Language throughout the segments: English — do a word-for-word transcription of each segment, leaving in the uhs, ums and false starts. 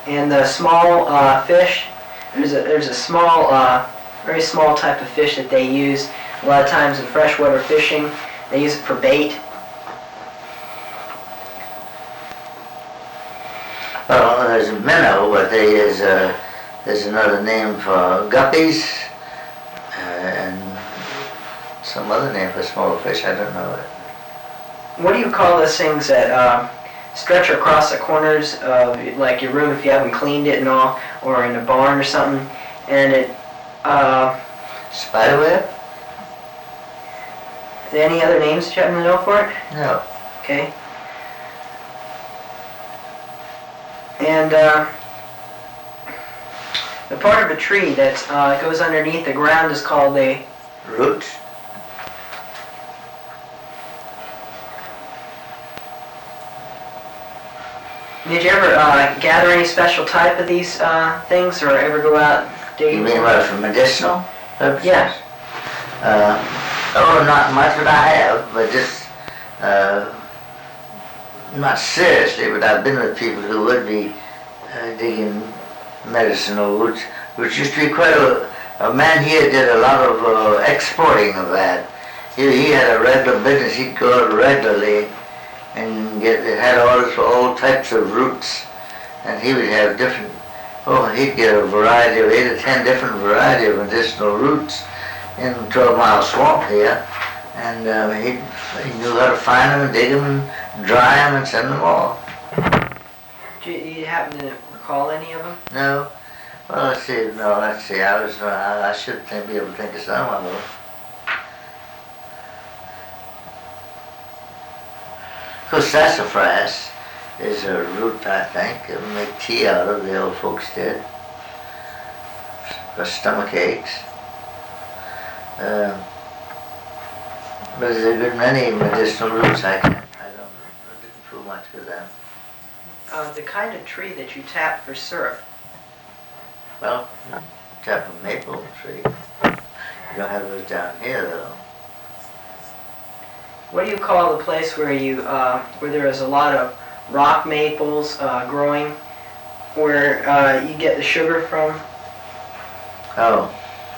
And the small uh, fish, there's a, there's a small, uh, very small type of fish that they use a lot of times in freshwater fishing. They use it for bait. Well, there's minnow, but there is uh, there's another name for guppies, uh, and some other name for small fish. I don't know it. What do you call those things that uh, stretch across the corners of like your room if you haven't cleaned it and all, or in a barn or something, and it? Uh, Spiderweb? Any other names that you happen to know for it? No. Okay. And uh, the part of a tree that uh, goes underneath the ground is called a root. Did you ever uh, gather any special type of these uh, things, or ever go out digging? You mean what, for medicinal purposes? Yeah. Uh, oh, not much, but I have, but just uh, not seriously, but I've been with people who would be uh, digging medicinal roots, which used to be quite a, a man here did a lot of uh, exporting of that. He, he had a regular business, he'd go out regularly and get, it had orders for all types of roots, and he would have different, oh, he'd get a variety of eight or ten different variety of medicinal roots in twelve mile swamp here, and uh, he, he knew how to find them and dig them and dry them and send them off. Do you, you happen to recall any of them? No. Well, let's see. No, let's see. I was. Uh, I should think, be able to think of some of them. Of course, sassafras is a root, I think. They make tea out of. The old folks did for stomach aches. Uh, but there's a good many medicinal roots. I can't. I don't. I didn't prove much with them. Uh, the kind of tree that you tap for syrup. Well, tap a maple tree. You don't have those down here, though. What do you call the place where you uh, where there is a lot of rock maples uh, growing, where uh, you get the sugar from? Oh,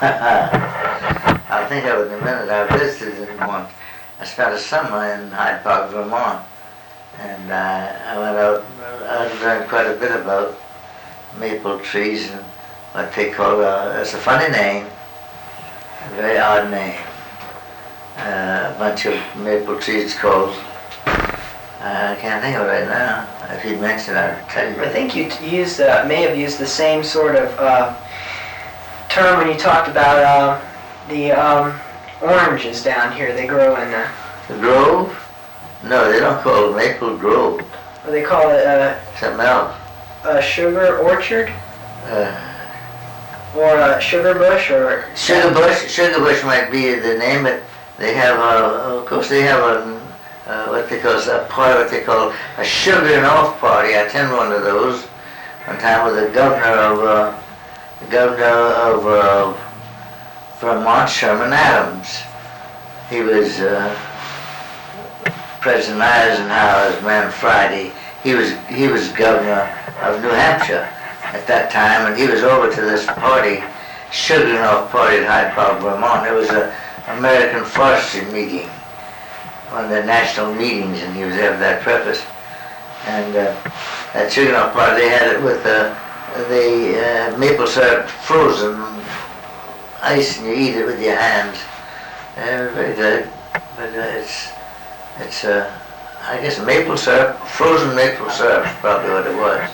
I'll think of it in a minute. I visited in one. I spent a summer in Hyde Park, Vermont, and uh, I went out. I learned quite a bit about maple trees and what they call. Uh, it's a funny name, a very odd name. Uh, a bunch of maple trees called. Uh, I can't think of it right now. If you mention it, I'll tell you. I think you t- used uh, may have used the same sort of uh, term when you talked about uh, the um, oranges down here. They grow in the... The grove? No, they don't call it maple grove. Or they call it uh, something else. A sugar orchard? Uh, or a sugar bush? Or sugar bush? Sugar bush might be the name, but they have, a, of course, they have a, uh, what they call a party, what they call a sugaring off party. I attended one of those one time with the governor of, uh, the governor of uh, Vermont, Sherman Adams. He was uh, President Eisenhower's man Friday. He was he was governor of New Hampshire at that time, and he was over to this party, sugaring off party at Hyde Park, Vermont. It was a American Forestry meeting, one of the national meetings, and he was there for that purpose. And uh, that sugar off party, they had it with uh, the uh, maple syrup frozen ice, and you eat it with your hands. Uh, very good, but uh, it's it's uh, I guess maple syrup, frozen maple syrup is probably what it was.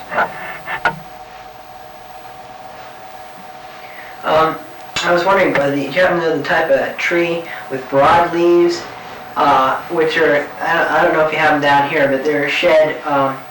Um, I was wondering, whether you happen to know the type of tree with broad leaves, uh, which are, I don't, I don't know if you have them down here, but they're shed um,